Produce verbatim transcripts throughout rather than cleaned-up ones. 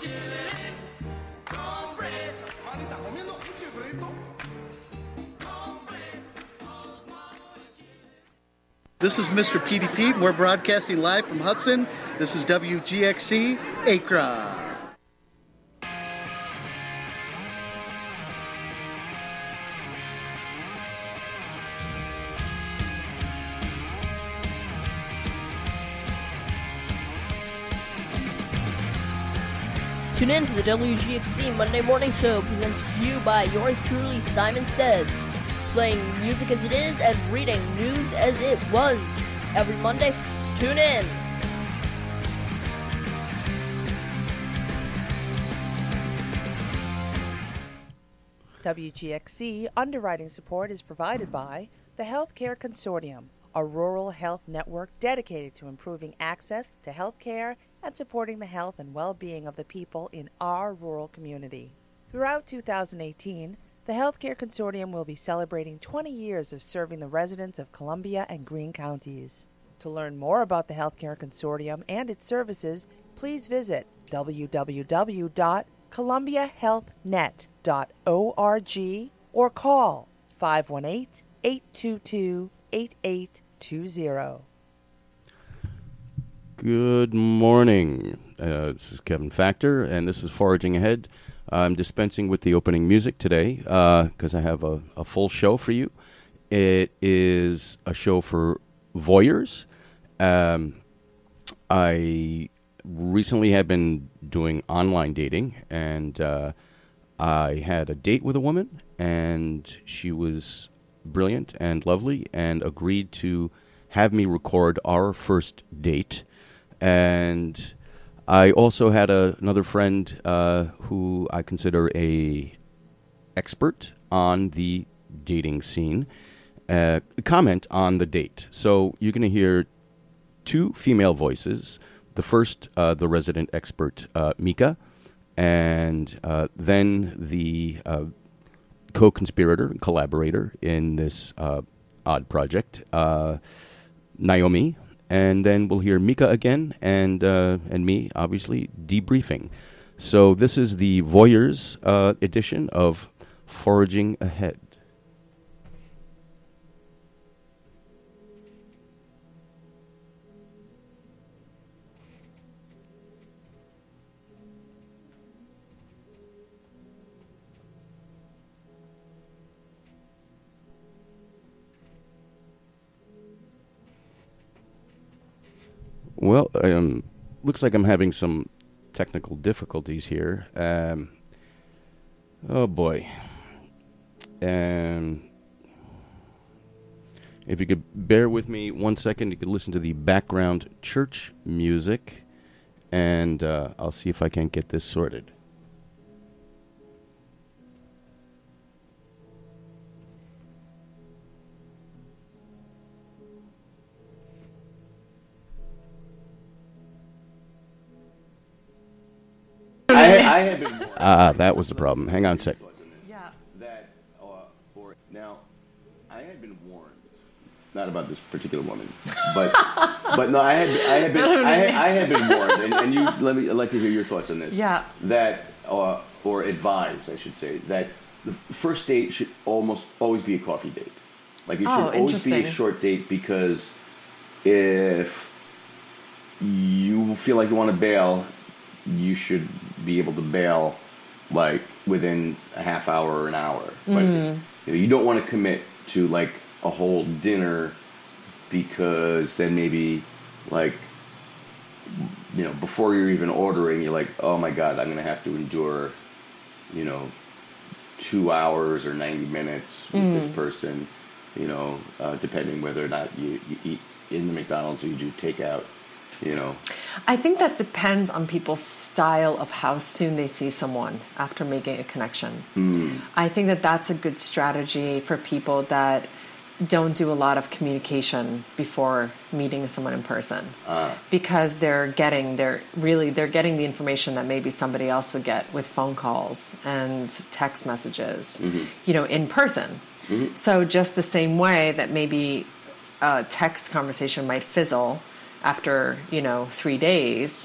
This is Mister P D P. We're broadcasting live from Hudson. This is W G X C, Acra. Tune in to the W G X C Monday Morning Show, presented to you by yours truly, Simon Says, playing music as it is and reading news as it was. Every Monday, tune in. W G X C underwriting support is provided by the Healthcare Consortium, a rural health network dedicated to improving access to health care and supporting the health and well-being of the people in our rural community. Throughout two thousand eighteen, the Healthcare Consortium will be celebrating twenty years of serving the residents of Columbia and Greene counties. To learn more about the Healthcare Consortium and its services, please visit w w w dot columbia health net dot org or call five one eight, eight two two, eight eight two zero. Good morning. Uh, this is Kevin Factor, and this is Foraging Ahead. I'm dispensing with the opening music today because uh, I have a, a full show for you. It is a show for voyeurs. Um, I recently have been doing online dating, and uh, I had a date with a woman, and she was brilliant and lovely and agreed to have me record our first date. And I also had a, another friend uh, who I consider a expert on the dating scene uh, comment on the date. So you're going to hear two female voices. The first, uh, the resident expert, uh, Mika, and uh, then the uh, co-conspirator and collaborator in this uh, odd project, uh, Naomi. And then we'll hear Mika again and uh, and me, obviously, debriefing. So this is the Voyeurs uh, edition of Foraging Ahead. Well, um, looks like I'm having some technical difficulties here. Um, oh, boy. Um, if you could bear with me one second, you could listen to the background church music, and uh, I'll see if I can get this sorted. I, I have been warned. Ah, that was the problem. Hang on a sec. Yeah. That, uh, or, now, I had been warned. Not about this particular woman, but but no, I had I had been I had, I had been warned, and, and you let me I'd like to hear your thoughts on this. Yeah. That uh, or advise, I should say, that the first date should almost always be a coffee date. Like it should Oh, always be a interesting. short date, because if you feel like you want to bail, you should be able to bail like within a half hour or an hour. But Mm. you know, you don't want to commit to like a whole dinner, because then maybe like, you know, before you're even ordering, you're like, oh my God, I'm going to have to endure, you know, two hours or ninety minutes with Mm. this person, you know, uh, depending whether or not you, you eat in the McDonald's or you do takeout, you know. I think that depends on people's style of how soon they see someone after making a connection. Mm. I think that that's a good strategy for people that don't do a lot of communication before meeting someone in person, Uh. because they're getting they're really they're getting the information that maybe somebody else would get with phone calls and text messages, Mhm. you know, in person. Mhm. So just the same way that maybe a text conversation might fizzle after, you know, three days,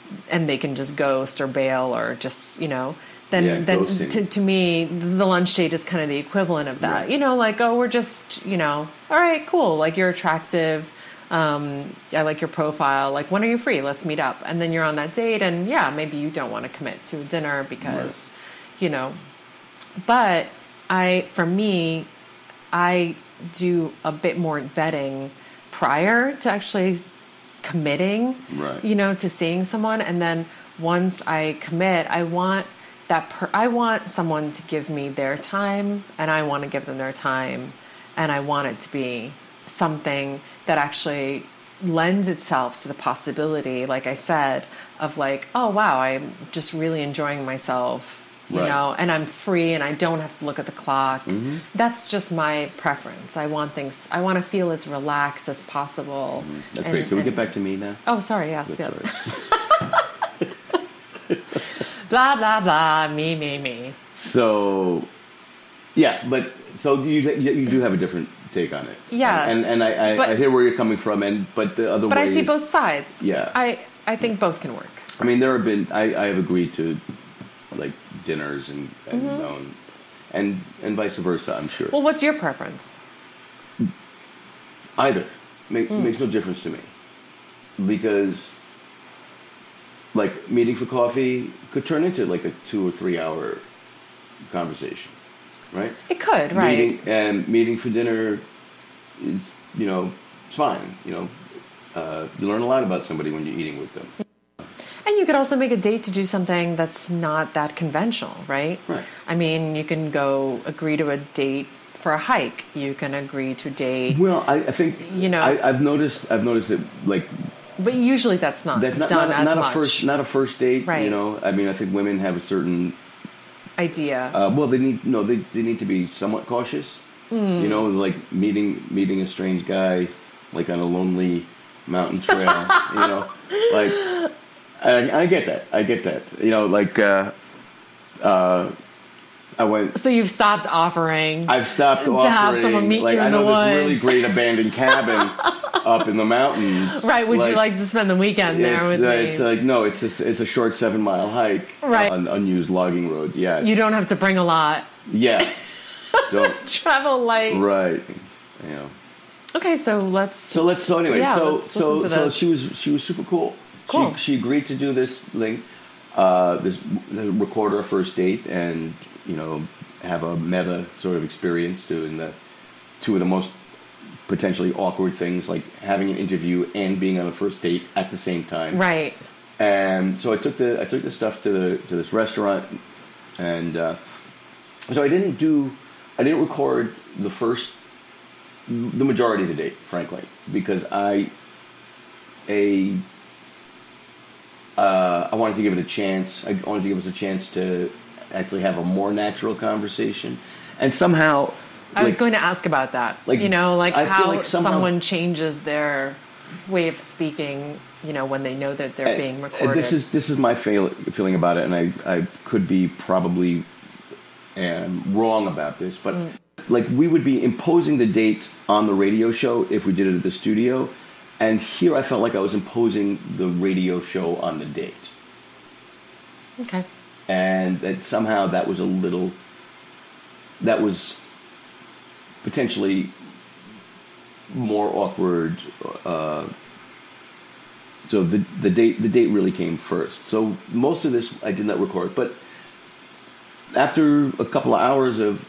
and they can just ghost or bail or just, you know, then Yeah, then ghosting. to, to me, the lunch date is kind of the equivalent of that. Right. You know, like, oh, we're just, you know, all right, cool. Like, you're attractive. Um, I like your profile. Like, when are you free? Let's meet up. And then you're on that date. And yeah, maybe you don't want to commit to a dinner because, right. you know, but I, for me, I do a bit more vetting prior to actually committing, right. you know, to seeing someone. And then once I commit, I want that per- I want someone to give me their time, and I want to give them their time, and I want it to be something that actually lends itself to the possibility, like I said, of like, oh wow, I'm just really enjoying myself, you right. know, and I'm free and I don't have to look at the clock. Mm-hmm. That's just my preference. I want things, I want to feel as relaxed as possible. Mm-hmm. That's and, great. Can we and, get back to me now? Oh, sorry. Yes, That's yes. right. Blah, blah, blah, me, me, me. So, yeah, but so you you do have a different take on it. Yes. And and I, I, but, I hear where you're coming from, and but the other But ways, I see both sides. Yeah. I, I think both can work. I mean, there have been, I, I have agreed to, like, dinners and, and, Mm-hmm. you know, and, and, and vice versa, I'm sure. Well, what's your preference? Either. Make, Mm. Makes no difference to me. Because, like, meeting for coffee could turn into, like, a two or three hour conversation, right? It could, right? Meeting, and meeting for dinner is, you know, it's fine, you know. Uh, you learn a lot about somebody when you're eating with them. And you could also make a date to do something that's not that conventional, right? Right. I mean, you can go agree to a date for a hike. You can agree to date. Well, I, I think, You know- I, I've noticed, I've noticed that, like, But usually that's not that's not, done not, as not much. a first, not a first date, Right. you know. I mean, I think women have a certain, idea. uh, well, they need, no, they, they need to be somewhat cautious, Hmm. you know, like meeting, meeting a strange guy, like on a lonely mountain trail, you know, like, I, I get that, I get that, you know, like, uh, uh, I went, so you've stopped offering. I've stopped to offering, have someone meet like, you in I know the this really woods. great abandoned cabin up in the mountains. Right, would you like to spend the weekend there it's, with uh, me? It's like, no, it's a, it's a short seven mile hike Right. on unused logging road. Yeah. You don't have to bring a lot. Yeah. Don't. Travel light. Right. You know. Okay, so let's. So let's, so anyway, Yeah, so, let's so, listen to so this. she was, she was super cool. Cool. She, she agreed to do this thing, uh, this, record our first date and, you know, have a meta sort of experience doing the, two of the most potentially awkward things, like having an interview and being on a first date at the same time. Right. And so I took the I took the stuff to the to this restaurant, and uh, so I didn't do I didn't record the first the majority of the date, frankly, because I a uh, I wanted to give it a chance. I wanted to give us a chance to actually have a more natural conversation, and somehow I was like, going to ask about that. like, you know, like I feel how like somehow- someone changes their way of speaking, you know, when they know that they're And- being and recorded. This is this is my fail, feeling about it, and I, I could be probably um, wrong about this, but Mm. like we would be imposing the date on the radio show if we did it at the studio, and here I felt like I was imposing the radio show on the date, Okay. and that somehow that was a little that was potentially more awkward. Uh, so the the date the date really came first. So most of this I did not record, but after a couple of hours of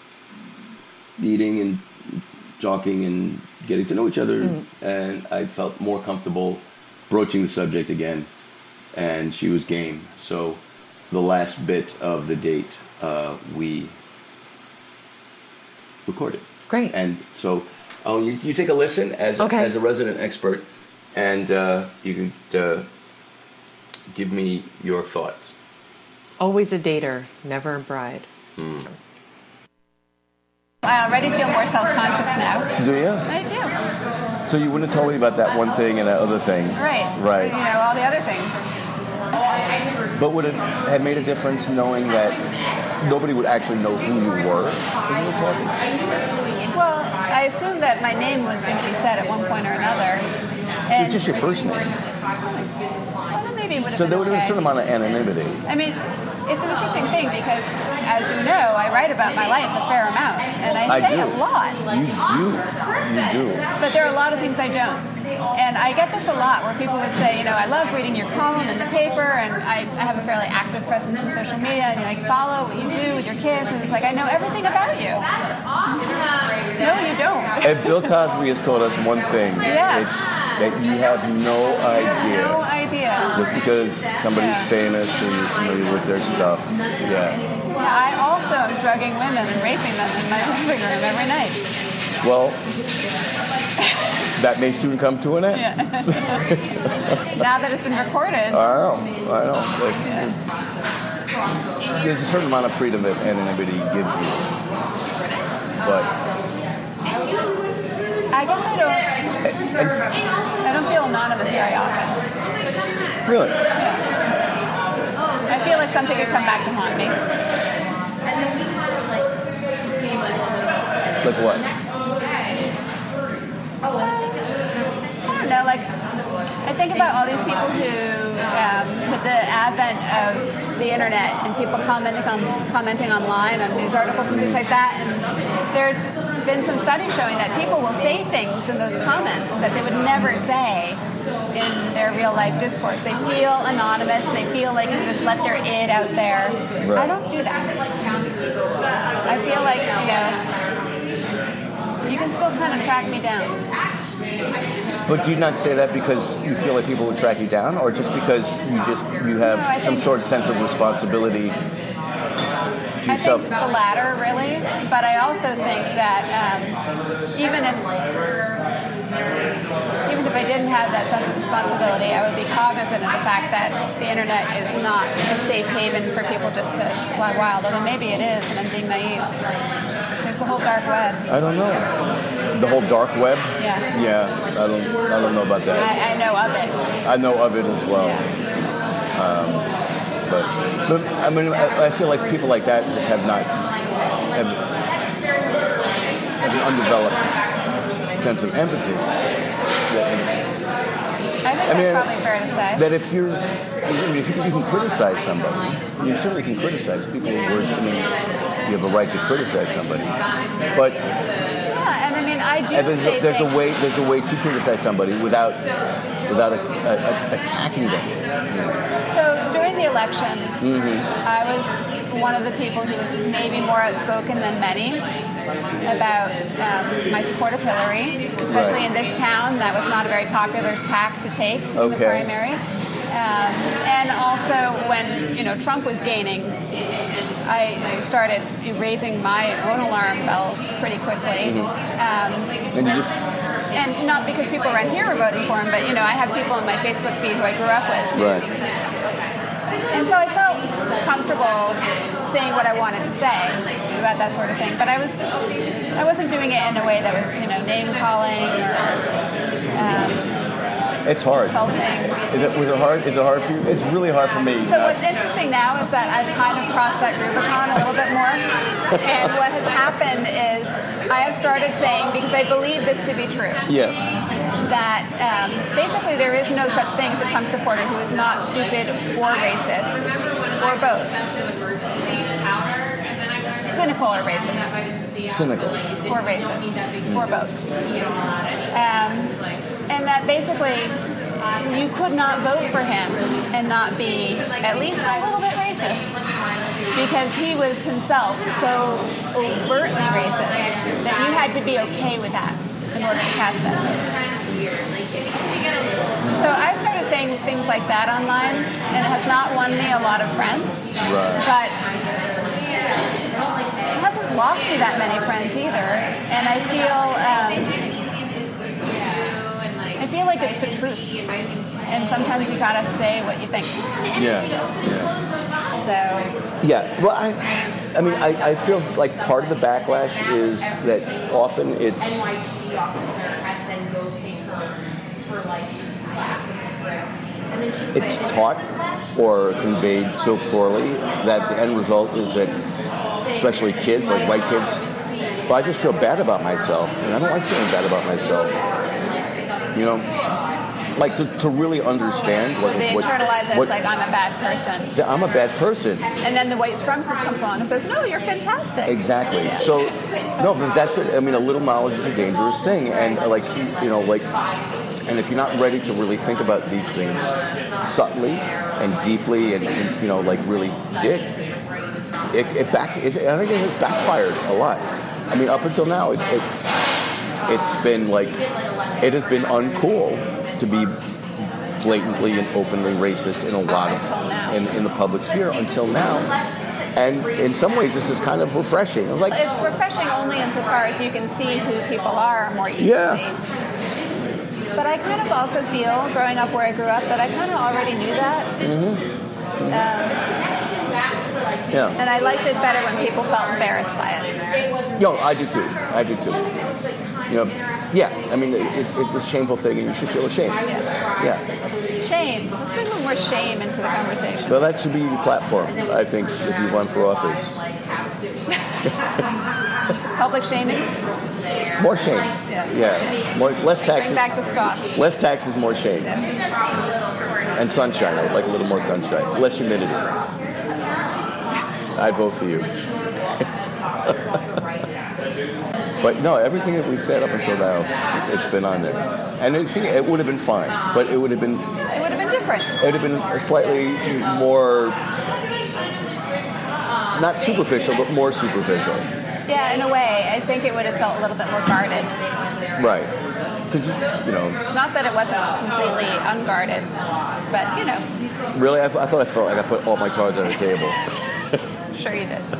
eating and talking and getting to know each other, Mm. and I felt more comfortable broaching the subject again, and she was game. So the last bit of the date, uh, we recorded. Great. And so, oh, you, you take a listen as Okay. as a resident expert, and uh, you can uh, give me your thoughts. Always a dater, never a bride. I already feel more self-conscious now. Do you? I do. So you wouldn't have told me about that one thing and that other thing. Right. Right. You know, all the other things. But would it have made a difference knowing that nobody would actually know who you were when you were talking? Well, I assumed that my name was going to be said at one point or another. And It's just your first name. well, then maybe maybe would have So been there would have been a okay. certain amount of anonymity. I mean, it's an interesting thing because, as you know, I write about my life a fair amount, and I I say do. a lot. You do. You do. But there are a lot of things I don't. And I get this a lot where people would say, you know, I love reading your column in the paper, and I, I have a fairly active presence in social media, and I follow what you do with your kids, and it's like, I know everything about you. No, you don't. And Bill Cosby has taught us one thing. Yes. It's that you have no idea. No idea. Just because somebody's Yeah. famous and you're familiar with their stuff. Yeah. Yeah, I also am drugging women and raping them in my living room every night. Well, that may soon come to an end. Yeah. Now that it's been recorded. I know. I know. There's, there's a certain amount of freedom that anonymity gives you. But I guess I don't. and, I don't feel anonymous very often. really, I feel like something could come back to haunt me. like what? I don't know, like, I think about all these people who, um, with the advent of the internet and people commenting on commenting online on news articles and things like that, and there's been some studies showing that people will say things in those comments that they would never say in their real life discourse. They feel anonymous, they feel like they just let their id out there. Right. I don't do that. I feel like, you know, you can still kind of track me down. But do you not say that because you feel like people would track you down, or just because you just you have No, I some think- sort of sense of responsibility to I yourself? think the latter, really. But I also think that um, even if even if I didn't have that sense of responsibility, I would be cognizant of the fact that the internet is not a safe haven for people just to fly wild. Although maybe it is, and I'm being naive. There's the whole dark web. I don't know. The whole dark web? Yeah. Yeah, I don't I don't know about that. I, I know of it. I know of it as well. Um, but, but I mean, I, I feel like people like that just have not have, have an undeveloped sense of empathy. That, I think that's mean, probably fair to say. that if you're, I mean, if you, you can criticize somebody, you certainly can criticize people. Who are, I mean, you have a right to criticize somebody, but Yeah, and I mean, I do and there's, say a, there's things. a way there's a way to criticize somebody without without a, a, a, attacking them. So during the election, Mm-hmm. I was one of the people who was maybe more outspoken than many about um, my support of Hillary, especially Right. in this town. That was not a very popular tack to take in the Okay. primary. Um, and also when you know Trump was gaining, I started raising my own alarm bells pretty quickly. Um, And you just and not because people around here were voting for him, but you know, I have people on my Facebook feed who I grew up with. right. And so I felt comfortable saying what I wanted to say about that sort of thing. But I was I wasn't doing it in a way that was, you know, name calling or um, It's hard. insulting. Is it was it hard? Is it hard for you? It's really hard for me. So Uh, what's interesting now is that I've kind of crossed that Rubicon a little bit more. And what has happened is I have started saying, because I believe this to be true, yes. that um, basically there is no such thing as a Trump supporter who is not stupid or racist, or both. Cynical or racist, Cynical. or racist, or both. Um, and that basically you could not vote for him and not be at least a little bit racist, because he was himself so overtly racist that you had to be okay with that in order to cast that vote. So I started saying things like that online, and it has not won me a lot of friends. Right. But it hasn't lost me that many friends either. And I feel, um, I feel like it's the truth. And sometimes you gotta say what you think. Yeah. Yeah. So Yeah. Well, I, I mean, I, I feel like part of the backlash is that often it's it's taught or conveyed so poorly that the end result is that, especially kids, like white kids, well, I just feel bad about myself, and I don't like feeling bad about myself. You know, like to, to really understand what They what, internalize it what- as like, I'm a bad person. that I'm a bad person. And then the white supremacist comes along and says, no, you're fantastic. Exactly. So, no, but that's it. I mean, a little knowledge is a dangerous thing, and uh, like you know, like, and if you're not ready to really think about these things subtly and deeply, and, and you know, like really dig, it, it back. It, I think it has backfired a lot. I mean, up until now, it, it it's been like it has been uncool to be blatantly and openly racist in a lot of in, in the public sphere until now. And in some ways, this is kind of refreshing. It's like It's refreshing only insofar as you can see who people are more easily. Yeah. But I kind of also feel, growing up where I grew up, that I kind of already knew that. Mm-hmm. Um, yeah. and I liked it better when people felt embarrassed by it. No, I do too. I do too. You know, yeah. I mean, it, it's a shameful thing, and you should feel ashamed. Yeah. Yeah. Shame. Let's bring a little more shame into the conversation. Well, that should be your platform, I think, if you run for office. Public shaming. More shame. Yeah. Yeah. More, less taxes. Bring back the stocks. Less taxes, more shame. Yeah. And sunshine. I would like a little more sunshine. Less humidity. I'd vote for you. But no, everything that we've said up until now, it's been on there. And it, see, it would have been fine, but it would have been... It would have been different. It would have been slightly more... Not superficial, but more superficial. Yeah, in a way. I think it would have felt a little bit more guarded. Right. Because, you know... Not that it wasn't completely unguarded, but, you know. Really? I, I thought I felt like I put all my cards on the table. Sure you did.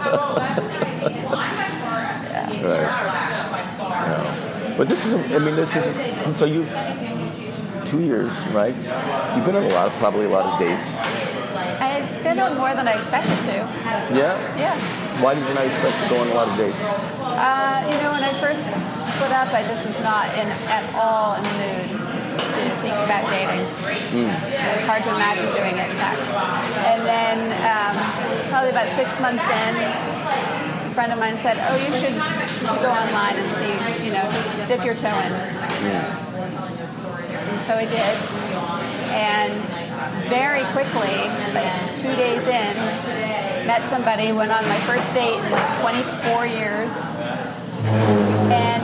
Yeah. Right. No. But this is, I mean, this is, so you, two years, right? You've been on a lot of, probably a lot of dates. I've been on more than I expected to. Yeah? Yeah. Why did you not expect to go on a lot of dates? Uh, you know, when I first split up, I just was not in at all in the mood to think about dating. Mm. It was hard to imagine doing it, in fact. And then um, probably about six months in, a friend of mine said, oh, you should go online and see, you know, dip your toe in. Mm. And so I did. And very quickly, like two days in, met somebody, went on my first date in like twenty-four years, and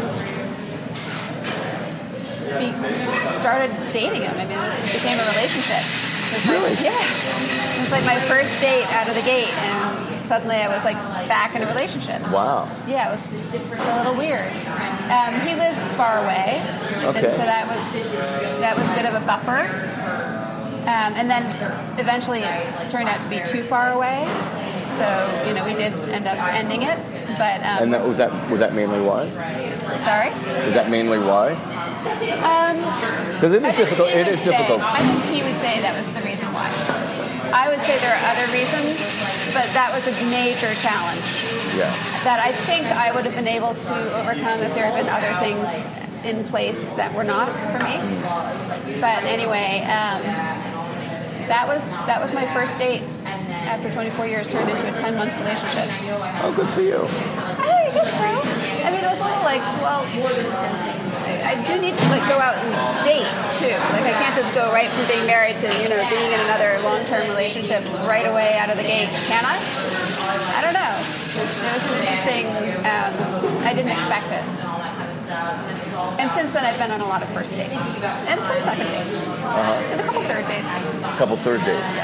be, started dating him. I mean, it, was, it became a relationship. It was Really? Like, yeah. It was like my first date out of the gate, and suddenly I was like back in a relationship. Wow. Yeah, it was a little weird. Um, he lives far away, Okay. and so that was that was a bit of a buffer. Um, and then eventually it turned out to be too far away, so you know we did end up ending it. But um, And that was that was that mainly why? sorry. Was that mainly why? Because it I is think difficult. he It would is say- difficult. I think he would say that was the reason why. I would say there are other reasons, but that was a major challenge Yeah. that I think I would have been able to overcome if there had been other things in place that were not for me. But anyway, um, that was that was my first date. After twenty-four years, turned into a ten-month relationship. Oh, good for you. I guess so. I mean, it was a little like, well, I, I do need to like go out and date too. Like, I can't just go right from being married to you know being in another long-term relationship right away out of the gate. Can I? I don't know. It was interesting. Um, I didn't expect it. And since then, I've been on a lot of first dates and some second dates Uh-huh. and a couple third dates. A couple third dates.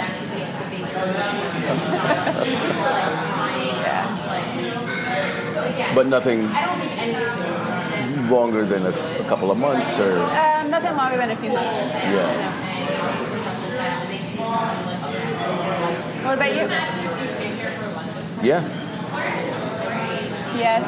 Yeah. But nothing longer than a, a couple of months, or Um, nothing longer than a few months. yeah. What about you? Yeah. Yes.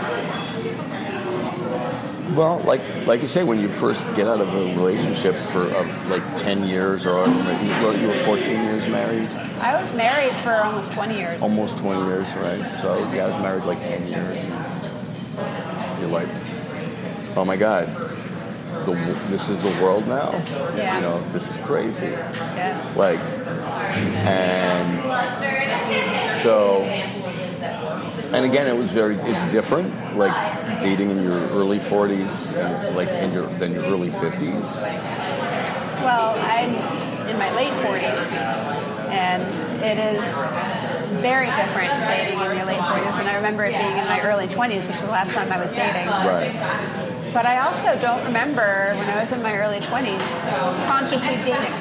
Well, like like you say, when you first get out of a relationship for of like ten years, or you you were fourteen years married, I was married for almost twenty years. almost twenty years, right? So yeah, I was married like ten years. You're like, oh my God, the, this is the world now. Yeah. You know, this is crazy. Yes. Like, and so, and again, it was very, it's different, like dating in your early forties, and like in your, than your early fifties. Well, I'm in my late forties, and it is very different dating in your late forties. And I remember it being in my early twenties, which was the last time I was dating. Right. But I also don't remember when I was in my early twenties consciously dating.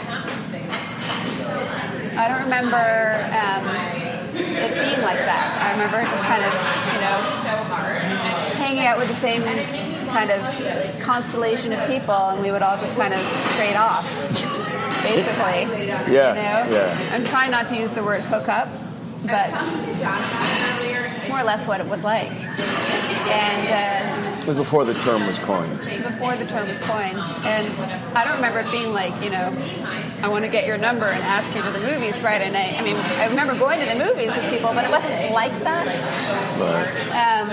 I don't remember um, it being like that. I remember just kind of, you know, hanging out with the same kind of constellation of people, and we would all just kind of trade off, basically. Yeah, you know? yeah. I'm trying not to use the word hookup, but it's more or less what it was like. And uh, It was before the term was coined. before the term was coined. And I don't remember it being like, you know, I want to get your number and ask you to the movies Friday night. I mean, I remember going to the movies with people, but it wasn't like that. Right. Um,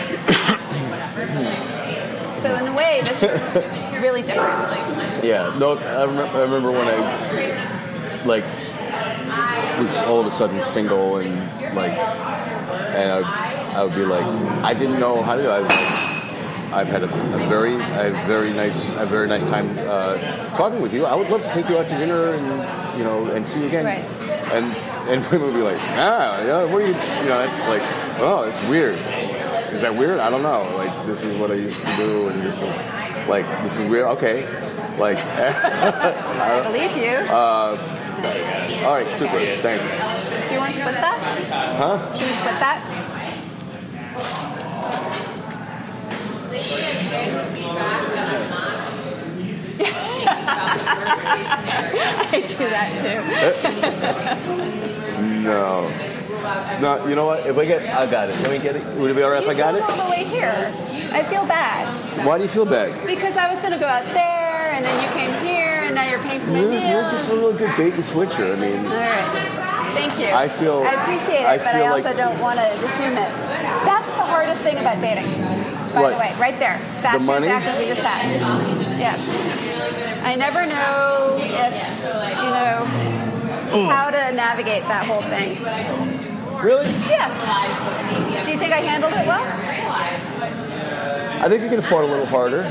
so in a way, this is really different. Yeah. No, I, rem- I remember when I, like, was all of a sudden single and, like, and I, I would be like, I didn't know how to do it. I was like, I've had a, a very, a very nice, a very nice time uh, talking with you. I would love to take you out to dinner and, you know, and see you again. Right. And and women would be like, ah, yeah, what are you, you know, it's like, oh, it's weird. Is that weird? I don't know. Like, this is what I used to do, and this is, like, this is weird. Okay. Like, I believe you. Uh, all right, super. Thanks. Do you want to split that? Huh? Can you split that? I do that too. No. No, you know what? If I get, I got it. Can we get it? Would it be all right if I got it? You drove all the way here. I feel bad. Why do you feel bad? Because I was going to go out there, and then you came here, and now you're paying for my You're, meal. you're just a real good bait and switcher. I mean, All right. Thank you. I feel- I appreciate it, I but I feel also like- don't want to assume it. That's the hardest thing about dating. By What? the way, right there. That The money? transaction we just had. Yes. I never know if you know how to navigate that whole thing. really? Yeah. Do you think I handled it well? I think you can afford a little harder.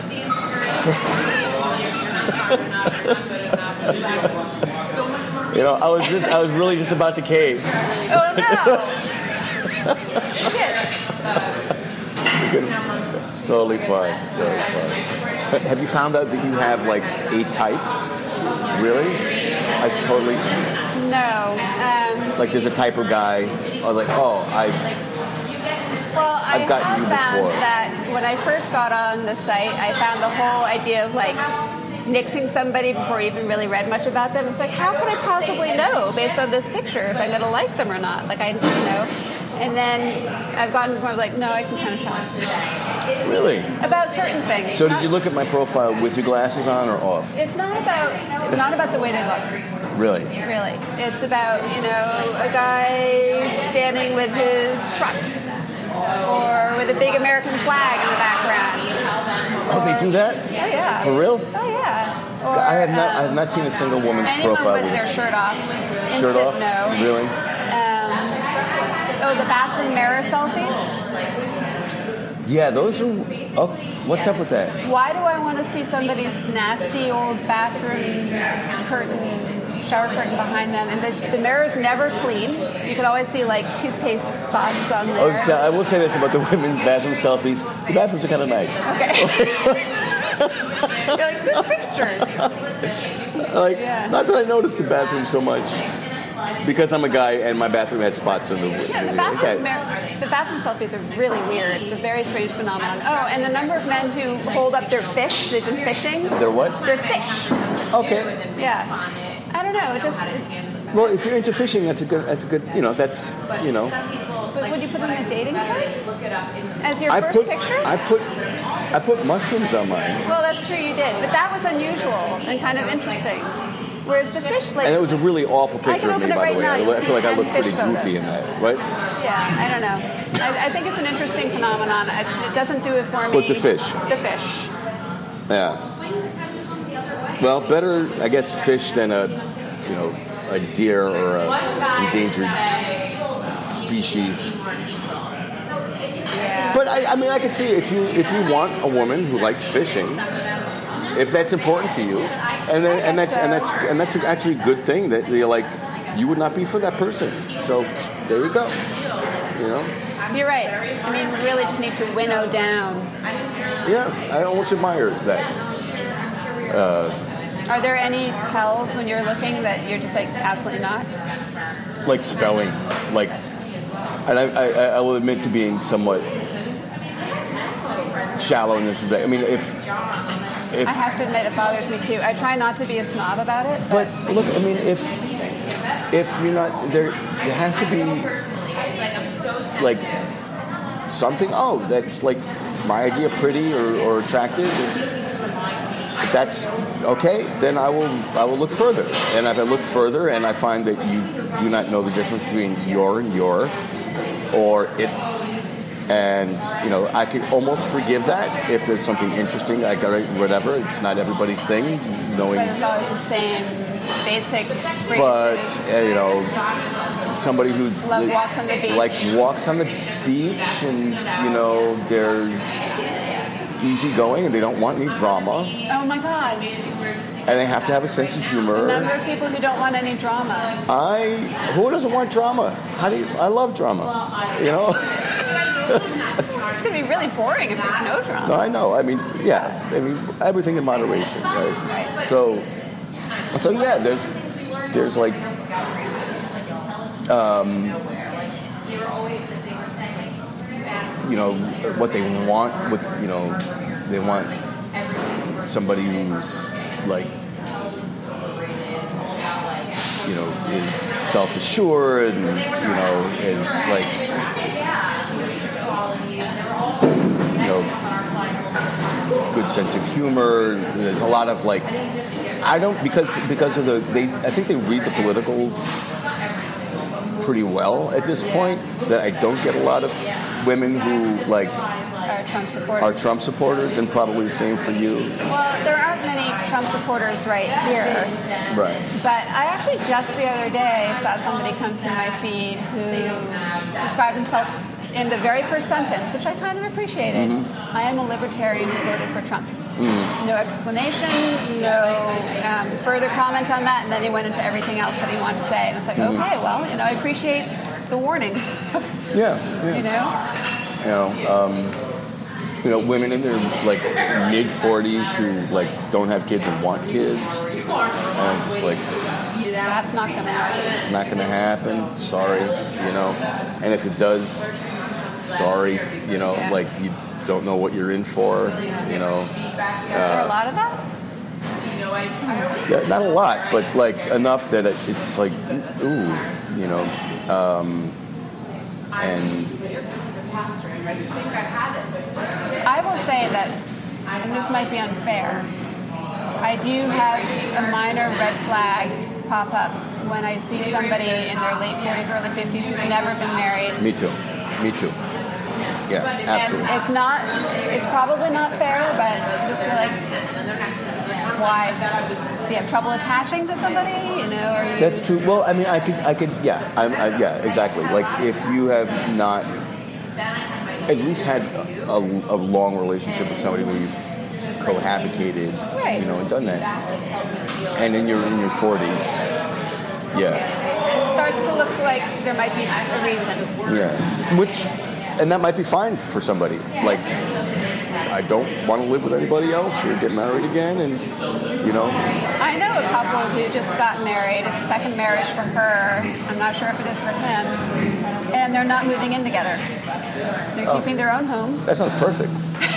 You know, I was just, I was really just about to cave. Oh no. Shit. Totally fine. Totally fine. But have you found out that you have like a type? Really? I totally No. Um, like. There's a type of guy, or like, oh, I. Well, I I've gotten have you found before. that when I first got on the site, I found the whole idea of like nixing somebody before you even really read much about them. It's like, how could I possibly know based on this picture if I'm going to like them or not? Like, I, you know. And then I've gotten to the point of like, no, I can kind of tell Really? about certain things. So Not- did you look at my profile with your glasses on or off? It's not about. It's not about the way they look. Really? Really, it's about you know a guy standing with his truck. Or with a big American flag in the background. Oh, they do that? Oh yeah. For real? Oh yeah. Or, I have not. um, I have not seen a single woman's anyone profile with with their shirt off. shirt Instant off. No. Really? Um, oh, the bathroom mirror selfies. Yeah, those are. Oh, what's up with that? Why do I want to see somebody's nasty old bathroom curtain, shower curtain behind them? And the, the mirror's never clean. You can always see like toothpaste spots on there. Oh, so I will say this about the women's bathroom selfies. The bathrooms are kind of nice. Okay. You're like, good fixtures. Like, Yeah. not that I notice the bathroom so much, because I'm a guy and my bathroom has spots in the. Yeah, the bathroom, Okay. mir- the bathroom selfies are really weird. It's a very strange phenomenon. Oh, and the number of men who hold up their fish, they've been fishing. They're what? Their fish. Okay. Yeah. I don't know. It just. Well, if you're into fishing, that's a good. That's a good. You know, that's you know. But would you put it on a dating site? As your I first put. picture? I put. I put mushrooms on mine, Well, that's true. You did, but that was unusual and kind of interesting. Whereas the fish, like. and it was a really awful I picture can of me, open it by right the way. now. I, You'll I see feel like I ten look pretty fish goofy in photos. that, right? Yeah, I don't know. I, I think it's an interesting phenomenon. It's, it doesn't do it for me. With the fish. The fish. Yeah. Well, better, I guess, fish than a, you know, a deer or a endangered species. Yeah. But I, I mean, I could see if you if you want a woman who likes fishing, if that's important to you, and then, I and that's guess and so. that's and that's actually a good thing that you're like, you would not be for that person. So there you go. You know. You're right. I mean, we really just need to winnow down. Yeah, I almost admire that. Uh, Are there any tells when you're looking that you're just like absolutely not? like spelling, like, and I, I, I will admit to being somewhat shallow in this respect. I mean, if if I have to admit it bothers me too. I try not to be a snob about it, but but look, I mean, if if you're not there, there has to be like something. Oh, that's like my idea, pretty or, or attractive. If that's okay, then I will I will look further. And if I look further and I find that you do not know the difference between your and your, or it's, and you know, I can almost forgive that if there's something interesting. I got it, whatever. It's not everybody's thing, knowing. but it's always the same basic. But uh, you know, somebody who Loves walks on the beach. likes walks on the beach, and you know, they're easygoing and they don't want any drama, Oh my God! and they have to have a sense of humor. Number of people who don't want any drama. I who doesn't want drama? How do you? I love drama. You know. It's gonna be really boring if there's no drama. No, I know. I mean, yeah. I mean, everything in moderation, right? So, so yeah. There's, there's like, um, you know, what they want. What you know, they want somebody who's like, you know, is self-assured and you know is like, you know, good sense of humor. There's a lot of like, I don't because because of the they. I think they read the political pretty well at this point. That I don't get a lot of women who like Are Trump supporters. are Trump supporters, and probably the same for you. Well, there aren't many Trump supporters right here. Right. But I actually just the other day saw somebody come to my feed who described himself in the very first sentence, which I kind of appreciated. Mm-hmm. I am a libertarian who voted for Trump. Mm. No explanation, no um, further comment on that, and then he went into everything else that he wanted to say. And it's like, Mm-hmm. okay, well, you know, I appreciate the warning. Yeah. yeah. You know? You know, um, you know, women in their like mid forties who like don't have kids and want kids, and I'm just like, That's not going to happen. it's not going to happen. Sorry, you know. And if it does, sorry, you know, Yeah. like you don't know what you're in for, you know. Is there a lot of that? Yeah, not a lot, but like enough that it, it's like, ooh, you know, um, and I will say that, and this might be unfair, I do have a minor red flag pop up when I see somebody in their late forties, early fifties who's never been married. me too, me too. Yeah, absolutely. And it's not, it's probably not fair, but I just feel like, why? Do you have trouble attaching to somebody? You know, or you, That's true. Well, I mean, I could, I could, yeah, I'm, I, yeah, exactly. Like if you have not at least had a, a long relationship with somebody who you've cohabitated, Right. you know, and done that, and then you're in your forties, yeah, it starts to look like there might be a reason. yeah, which, and that might be fine for somebody. Like, I don't want to live with anybody else or get married again, and you know, I know a couple who just got married. It's a second marriage for her. I'm not sure if it is for him. And they're not moving in together. They're Oh. keeping their own homes. that sounds perfect.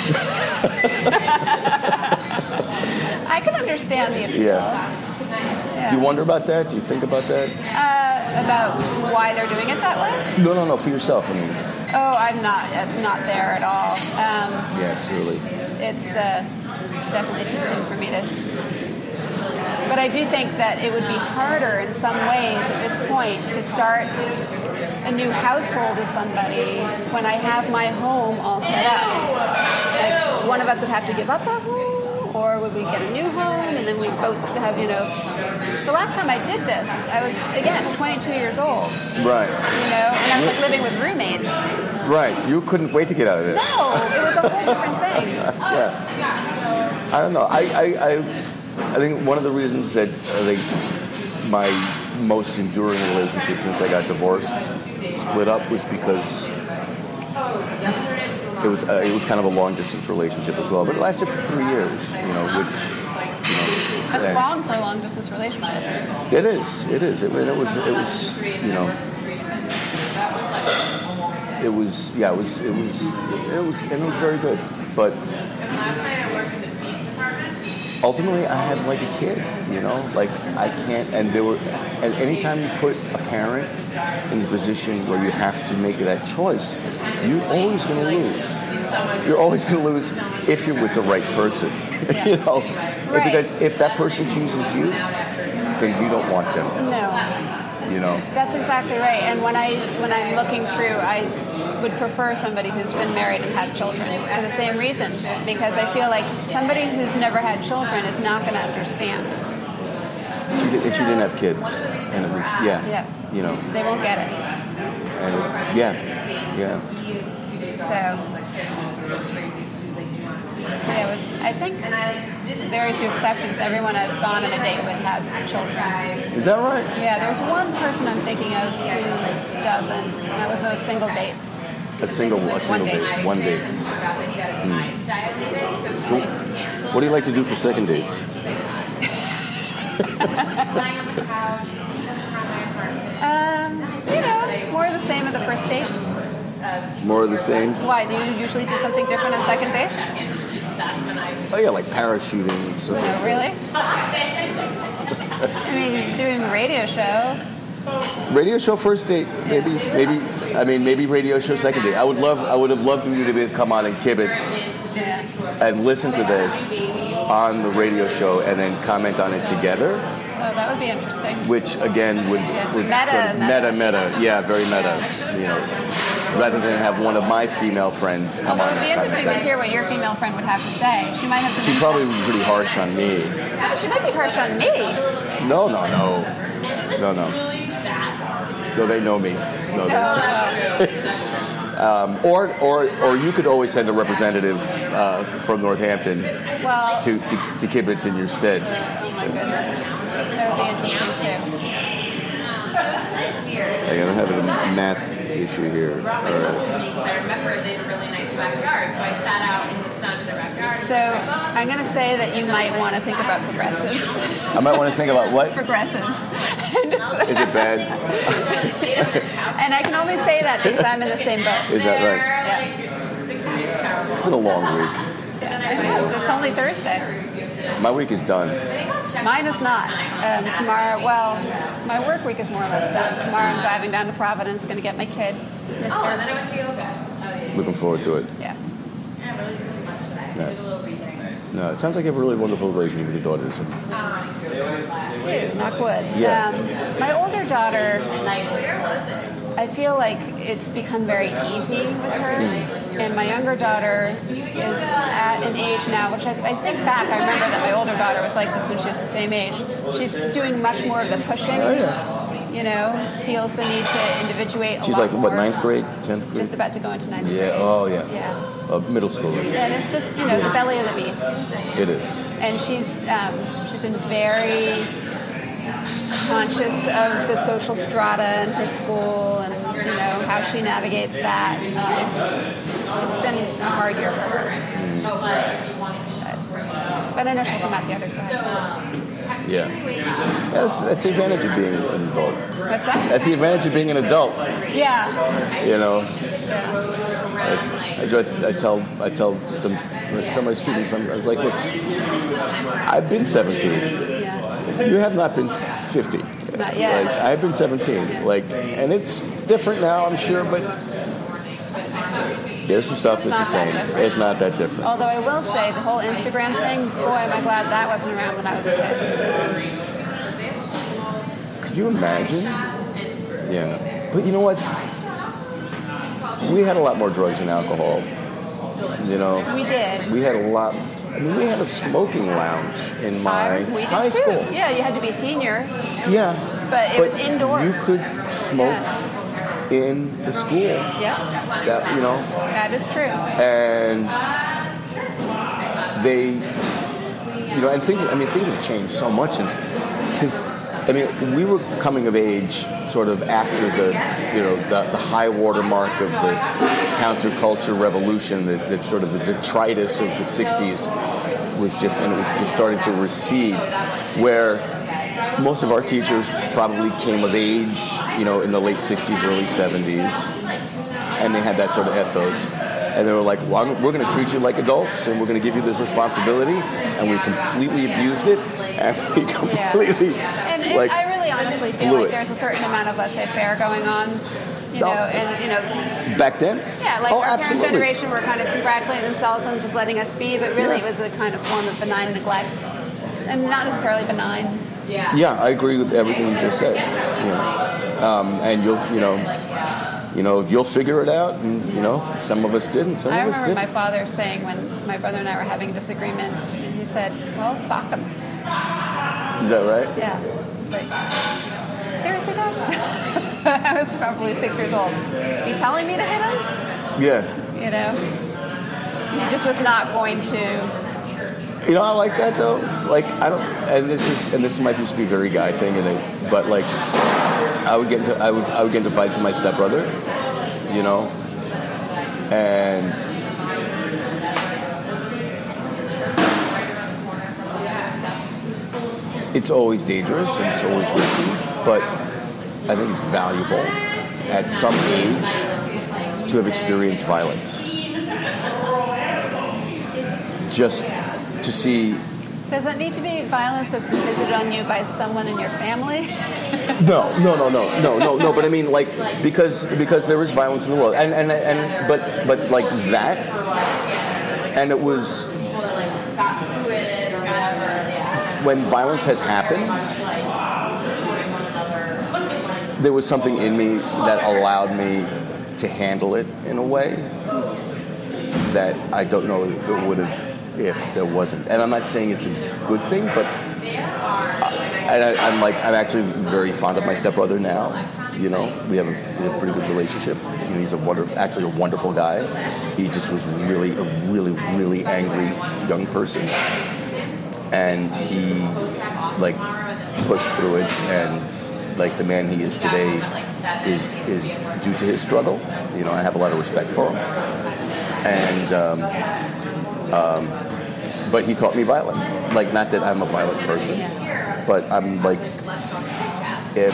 I can understand the appeal. Yeah. Yeah. Do you wonder about that? Do you think about that? Uh, about why they're doing it that way? No, no, no. For yourself, I mean. Oh, I'm not I'm not there at all. Um, Yeah, it's really. it's uh, it's definitely too soon for me to. But I do think that it would be harder in some ways at this point to start a new household with somebody when I have my home all set up. Like one of us would have to give up our home, or would we get a new home, and then we both have, you know. The last time I did this, I was again twenty-two years old. Right. You know, and I was like living with roommates. Right. You couldn't wait to get out of there. No, it was a whole different thing. Yeah. I don't know. I, I, I I think one of the reasons that I think my most enduring relationship since I got divorced split up was because it was uh, it was kind of a long distance relationship as well, but it lasted for three years. You know, which you know, That's and long for a long distance relationship. it is. It is. It, it was. It was. You know. It was. Yeah. It was. It was. It was. And it was very good. But ultimately, I had like a kid. You know, like I can't. And there were. And anytime you put a parent in the position where you have to make that choice, you're always going to lose. You're always going to lose if you're with the right person. Yeah. You know, Right. because if that person chooses you, then you don't want them. No. You know. That's exactly right. And when I when I'm looking through, I would prefer somebody who's been married and has children for the same reason, because I feel like somebody who's never had children is not going to understand. She did, and she didn't have kids, and it was yeah, Yeah. you know, They won't get it. and it, yeah, yeah. So, so yeah, it was, I think very few exceptions. Everyone I've gone on a date with has children. Is that right? Yeah, there's one person I'm thinking of who doesn't. That was a single date. A single, a single date. date, one date. Hmm. So, what do you like to do for second dates? Um, you know, more of the same at the first date. More of the same? Why? Do you usually do something different on second date? Oh yeah, like parachuting and stuff. No, really? I mean, doing a radio show. Radio show first date, maybe, maybe. I mean, maybe radio show second date. I would love, I would have loved you to be, come on and kibitz Yeah. and listen to this on the radio show and then comment on it together. Oh, that would be interesting. Which again would, would Meta, sort of meta. meta, meta, yeah, very meta. You know, rather than have one of my female friends come Although on. it would be and interesting to comment. hear what your female friend would have to say. She might have to. She'd probably be pretty harsh on me. Oh, she might be harsh on me. No, no, no, no, no. No, they know me. No, they, um, or, or, or you could always send a representative uh, from Northampton Well, to, to, to kibitz in your stead. my goodness, that would be interesting too. I gotta have a math issue here. Because I remember they had a really nice backyard, so I sat out in the sun in their backyard. So I'm going to say that you might want to think about progressives. I might want to think about what? Progressives. Is it bad? And I can only say that because I'm in the same boat. Is that right? Yeah. It's been a long week. It is. It's only Thursday. My week is done. Mine is not. Um, tomorrow, well, my work week is more or less done. Tomorrow I'm driving down to Providence, going to get my kid. Miss Oh, her. and then I went to yoga. Oh, yeah. Looking forward to it. Yeah. I really didn't do much today. No. I did a little breathing. No, it sounds like you have a really wonderful relationship with your daughters. Two, knock wood. Yeah. Um, my older daughter, Where was it? I feel like it's become very easy with her. And my younger daughter is at an age now, which I, I think back, I remember that my older daughter was like this when she was the same age. She's doing much more of the pushing, Oh, yeah. you know, feels the need to individuate a She's lot like, more. what, ninth grade? Tenth grade? Just about to go into ninth Yeah, grade. oh, yeah. Yeah. Uh, middle school. And it's just, you know, the belly of the beast. It is. And she's um, she's been very conscious of the social strata in her school and, you know, how she navigates that. And it's been a hard year for her. But, but I know she'll come out the other side. Yeah. yeah that's, that's the advantage of being an adult. What's that? That's the advantage of being an adult. Yeah. You know, I, I, I tell I tell some some of my students, I'm, I'm like, look, I've been seventeen. Yeah. You have not been fifty. Not yet. Like, I've been seventeen. Like, and it's different now, I'm sure, but there's some stuff that's the Not that same. different. It's not that different. Although I will say, the whole Instagram thing, boy, am I glad that wasn't around when I was a kid. Could you imagine? Yeah. But you know what? We had a lot more drugs and alcohol. You know? We did. We had a lot. I mean, we had a smoking lounge in my Um, we did high too. school. Yeah, you had to be a senior, Yeah. but it was indoors. You could smoke Yeah. in the school. Yeah, That, you know, that is true. and they you know, and things. I mean, things have changed so much since. Because I mean, we were coming of age sort of after the, you know, the, the high watermark of the counterculture revolution, the, the sort of the detritus of the sixties was just, and it was just starting to recede, where most of our teachers probably came of age, you know, in the late sixties, early seventies, and they had that sort of ethos. And they were like, well, we're going to treat you like adults, and we're going to give you this responsibility, and we completely abused it, and we completely, yeah. and, and like, I really honestly feel like it. There's a certain amount of laissez-faire going on, you no. know, and, you know. Back then? Yeah, like oh, our absolutely. parents' generation were kind of congratulating themselves on just letting us be, but really yeah. it was a kind of form of benign neglect, and not necessarily benign. Yeah. Yeah, I agree with everything you just said. You know, um, and you'll, you know, you know, you'll figure it out, and you know, some of us didn't, some I of us remember didn't. my father saying when my brother and I were having a disagreement, and he said, "Well, sock him." Is that right? Yeah. It's like, seriously, Dad? I was probably six years old. Are you telling me to hit him? Yeah. You know, he just was not going to. You know, I like that though. Like, I don't, and this is, and this might just be a very guy thing, and it, but like, I would get into, I would, I would get into fights with my stepbrother, you know, and it's always dangerous and it's always risky, but I think it's valuable at some age to have experienced violence, just to see. Does it need to be violence that's been visited on you by someone in your family? No, no, no, no, no, no, no. But I mean, like, because because there is violence in the world, and and and but but like that, and it was when violence has happened, there was something in me that allowed me to handle it in a way that I don't know if it would have. If there wasn't, and I'm not saying it's a good thing, but I, I, I'm like I'm actually very fond of my stepbrother now. You know, we have a, we have a pretty good relationship. You know, he's a wonderful, actually a wonderful guy. He just was really a really really angry young person, and he like pushed through it, and like the man he is today is is due to his struggle. You know, I have a lot of respect for him, and. Um, Um, but he taught me violence. Like, not that I'm a violent person, but I'm like, if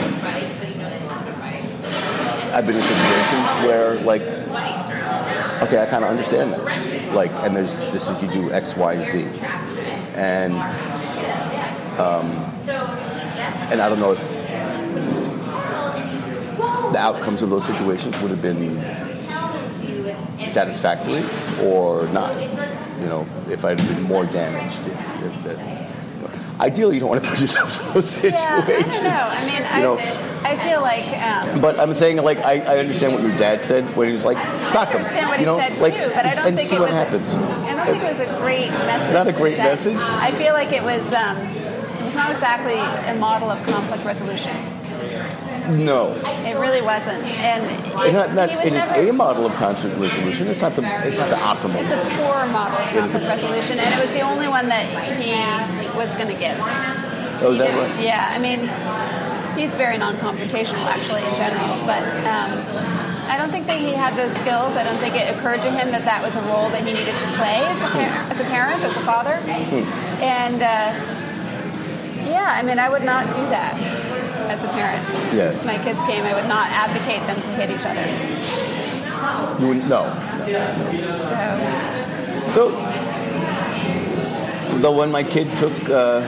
I've been in situations where, like, okay, I kind of understand this. Like, and there's this is you do X, Y, Z, and um, and I don't know if the outcomes of those situations would have been satisfactory or not. You know, if I'd been more damaged. If, if that, you know. Ideally, you don't want to put yourself in those situations. Yeah, I don't know. I mean, you know, I, I feel like. Um, but I'm saying, like, I, I understand what your dad said when he was like, "Sock him." I understand what you know, he said like, too, but I don't and think see it what was. happens. I don't think it was a great message. Not a great that, message. I feel like it was. Um, it was not exactly a model of conflict resolution. No, it really wasn't, and it's not, not, it never, is a model of conflict resolution. It's not the it's not the optimal. It's a poor model of conflict resolution, and it was the only one that he was going to give. Oh, is that right? Yeah, I mean, he's very non-confrontational actually in general, but um, I don't think that he had those skills. I don't think it occurred to him that that was a role that he needed to play as a, par- as a parent, as a father, hmm. and uh, yeah, I mean, I would not do that. As a parent, yeah. If my kids came, I would not advocate them to hit each other. You wouldn't know. So, so though when my kid took uh,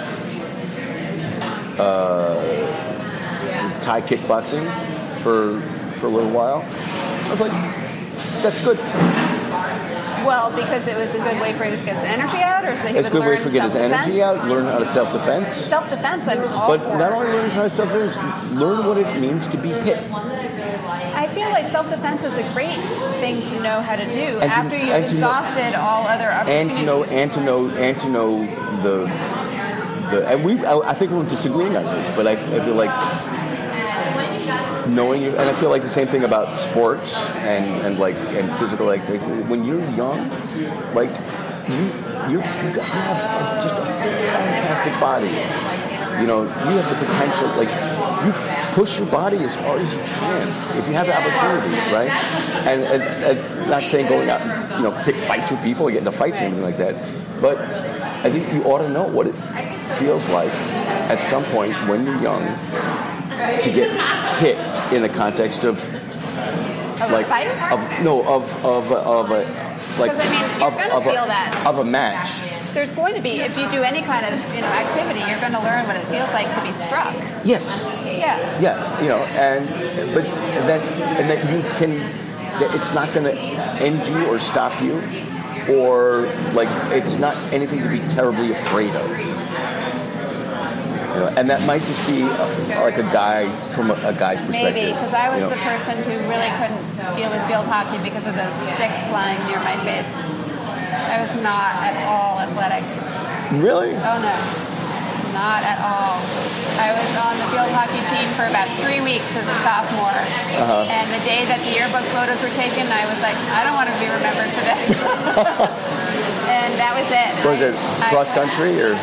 uh, Thai kickboxing for for a little while, I was like, that's good. Well, because it was a good way for him to get his energy out, or so that he it's a would good way learn for get his energy out, learn how to self-defense. Self-defense, I'm all But for. not only learn how to self-defense, learn what it means to be hit. I feel like self-defense is a great thing to know how to do And to- after you've and to know- exhausted all other opportunities. And to know, and to know, and to know the, the, and we, I, I think we're disagreeing on this, but I, I feel like knowing, your, and I feel like the same thing about sports and, and like and physical activity. When you're young, like you you you have just a fantastic body. You know, you have the potential. Like, you push your body as hard as you can if you have the opportunity, right? And, and, and not saying going out, and, you know, pick fights with people, get into fights or anything like that, but I think you ought to know what it feels like at some point when you're young to get hit in the context of Of like a fight? of no of of of a like Because, I mean, you're of, gonna of, feel a, that. of a match. There's going to be, if you do any kind of, you know, activity, you're going to learn what it feels like to be struck. Yes. Yeah. Yeah, you know, and but that and that you can, that it's not going to end you or stop you, or like it's not anything to be terribly afraid of. You know, and that might just be a, like a guy from a, a guy's perspective. Maybe, because I was you know. the person who really couldn't deal with field hockey because of those sticks flying near my face. I was not at all athletic. Really? Oh no, not at all. I was on the field hockey team for about three weeks as a sophomore. Uh-huh. And the day that the yearbook photos were taken, I was like, I don't want to be remembered for this. And that was it. Was it I- cross country or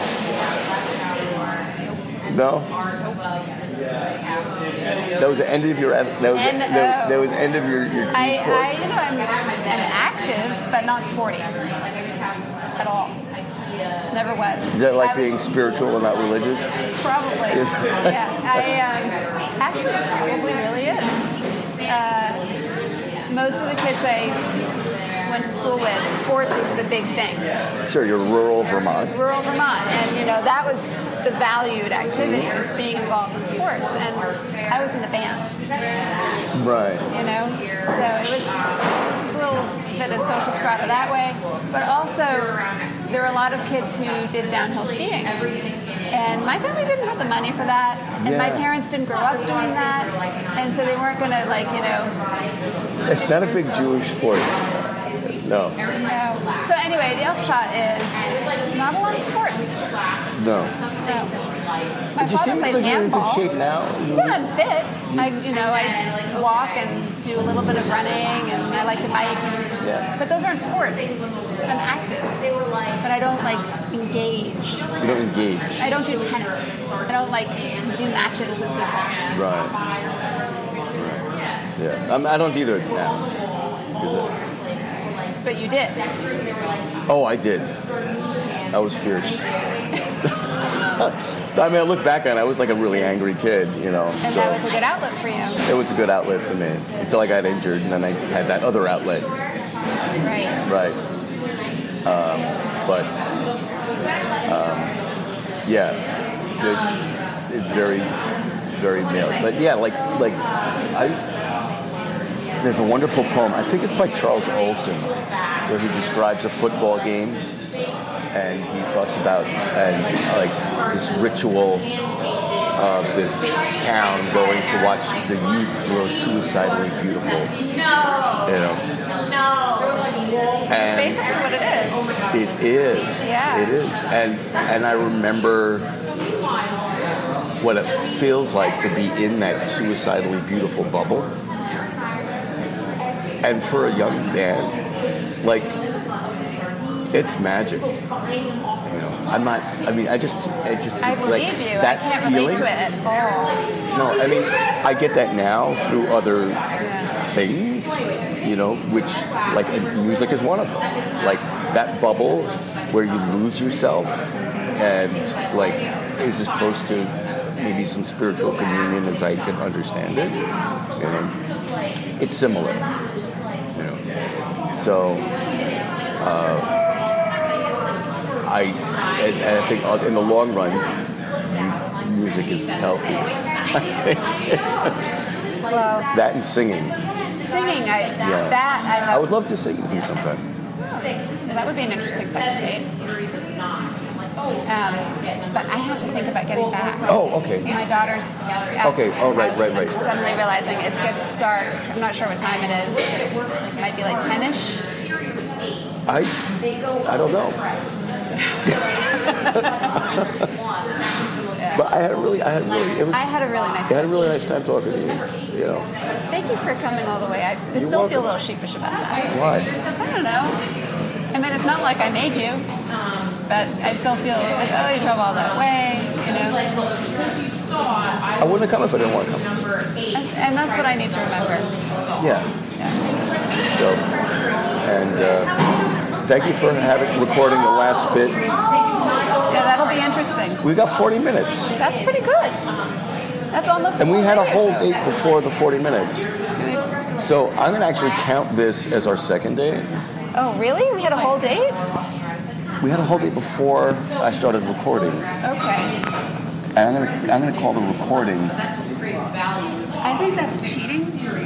no? That was the end of your. That was End- that, oh. that was the end of your, your team I, I, sports. you know, I'm, I'm active, but not sporty at all. Never was. Is that like I was- being spiritual and not religious? Probably. Is- Yeah. I um, actually it probably really is. Uh, most of the kids I went to school with, sports was the big thing. Sure, you're rural It Vermont. was rural Vermont, and you know that was the valued activity was being involved in sports, and I was in the band. Right. You know, so it was, it was a little bit of social strata that way, but also there were a lot of kids who did downhill skiing, and my family didn't have the money for that, and my Yeah. parents didn't grow up doing that, and so they weren't going to like you know. It's not a big Jewish sport. No. No. So anyway, the upshot is not a lot of sports. No. No. My But you father seem played like you're in good handball. shape now. Yeah, I'm fit. I, you know, I walk and do a little bit of running, and I like to bike. Yeah. But those aren't sports. I'm active, but I don't like engage. You don't engage. I don't do tennis. I don't like do matches with people. Right. Right. Yeah. Um, I don't either now. But you did. Oh, I did. I was fierce. I mean, I look back on it, I was like a really angry kid, you know. And so that was a good outlet for you. it was a good outlet for me until I got injured, and then I had that other outlet. Right. Right. Um, but um, yeah, there's, it's very, very male. But yeah, like like I. There's a wonderful poem. I think it's by Charles Olson, where he describes a football game, and he talks about and like this ritual of this town going to watch the youth grow suicidally beautiful. No. You know. No. And basically what it is. It is. Yeah. It is. And and I remember what it feels like to be in that suicidally beautiful bubble. And for a young man, like, it's magic. You know, I'm not. I mean, I just, I just. I believe like, you. That I can't feeling, relate to it at all. No, I mean, I get that now through other things. You know, which like and music is one of them. Like that bubble where you lose yourself and like is as close to maybe some spiritual communion as I can understand it. You know, it's similar. You know, so uh, I and, and I think in the long run, music is healthy. Well, That and singing. singing, I Yeah. that I have. I would love to sing with you sometime. That would be an interesting second date. Um, but I have to think about getting back. Oh, okay. My daughter's at Okay, oh, right, house, right, and I'm right. suddenly realizing it's good to start. I'm not sure what time it is. It might be like ten-ish. I I don't know. But I had a really, I had really, it was. I had a really nice I had a really nice time talking to you. You know, Thank you for coming all the way. I You're still feel a welcome. little sheepish about that. why? I don't know. I mean, it's not like I made you, but I still feel like, oh, you drove all that way, you know. I wouldn't have come if I didn't want to come. And, and that's what I need to remember. Yeah. Yeah. So, and uh, thank you for having recording the last bit. Yeah, that'll be interesting. We got forty minutes. That's pretty good. That's almost. And we had a whole day. date before the forty minutes. So I'm going to actually count this as our second date. Oh, really? We had a whole date? We had a whole date before I started recording. Okay. And I'm going to I'm going to call the recording. I think that's cheating.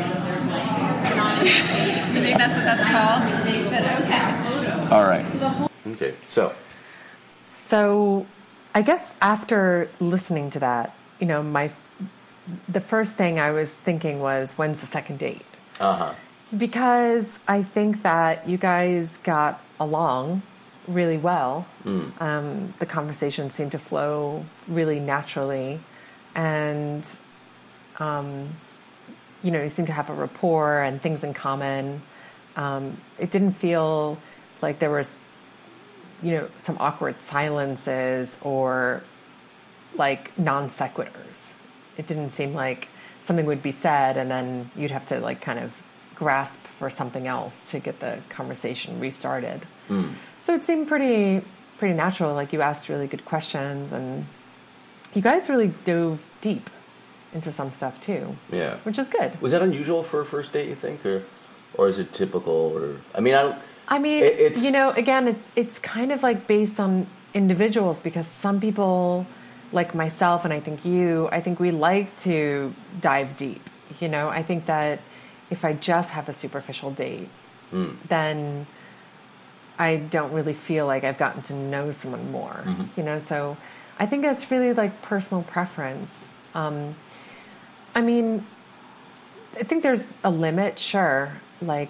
I think that's what that's called. But okay. All right. Okay. So. So, I guess after listening to that, you know, my the first thing I was thinking was, when's the second date? Uh-huh. Because I think that you guys got along really well. Mm. Um, the conversation seemed to flow really naturally, and um, you know, you seem to have a rapport and things in common. Um, it didn't feel like there was, you know, some awkward silences or like non sequiturs. It didn't seem like something would be said and then you'd have to like kind of grasp for something else to get the conversation restarted. Mm. So it seemed pretty pretty natural. Like you asked really good questions and you guys really dove deep into some stuff too. Yeah. Which is good. Was that unusual for a first date, you think? Or or is it typical? Or I mean, I don't... I mean, it's, you know, again, it's it's kind of like based on individuals because some people, like myself and I think you, I think we like to dive deep. You know, I think that if I just have a superficial date, mm. then I don't really feel like I've gotten to know someone more. Mm-hmm. You know, so I think that's really like personal preference. Um, I mean, I think there's a limit, sure, like...